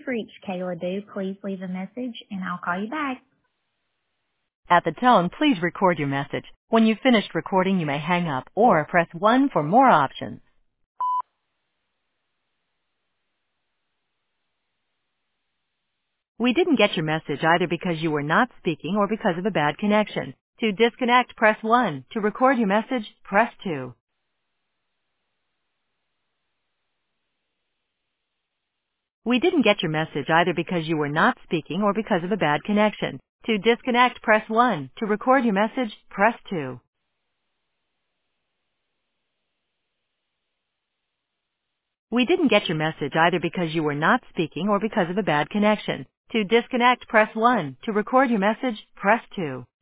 reached Kayla Du. Please leave a message, and I'll call you back. At the tone, please record your message. When you've finished recording, you may hang up or press 1 for more options. We didn't get your message either because you were not speaking or because of a bad connection. To disconnect, press 1. To record your message, press 2. We didn't get your message either because you were not speaking or because of a bad connection. To disconnect, press 1. To record your message, press 2. We didn't get your message either because you were not speaking or because of a bad connection. To disconnect, press 1. To record your message, press 2.